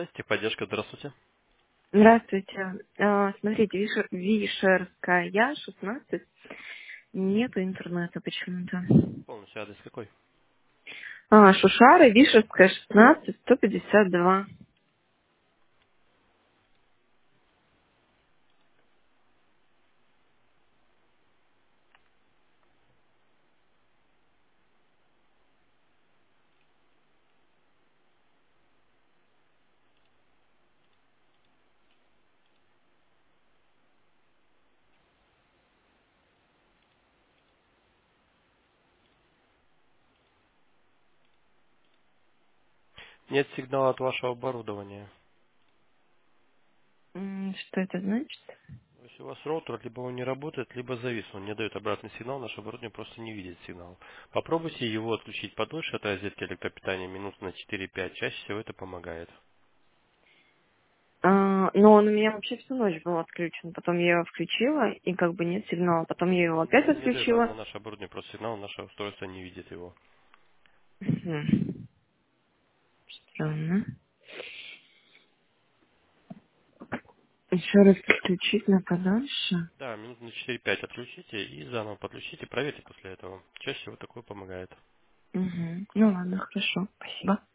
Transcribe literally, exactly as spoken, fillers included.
связь, техподдержка, здравствуйте. Здравствуйте. А, Смотрите, Вишер- Вишерская, шестнадцать. Нету интернета почему-то. Полностью адрес какой? А, Шушара, Вишерская, шестнадцать, сто пятьдесят два. Нет сигнала от вашего оборудования. М, Что это значит? То есть у вас роутер либо он не работает, либо завис, он не дает обратный сигнал, наше оборудование просто не видит сигнал. Попробуйте его отключить подольше от розетки электропитания минут на четыре-пять, чаще всего это помогает. А, но он у меня вообще всю ночь был отключен. Потом я его включила, и как бы нет сигнала. Потом я его опять Не, не дает на, на отключила. наше оборудование просто сигнал, наше устройство не видит его. Мгм. Странно. Еще раз подключить на подальше. Да, минут на четыре-пять отключите и заново подключите, проверьте после этого. Чаще всего такое помогает. Угу. Ну ладно, хорошо. Спасибо.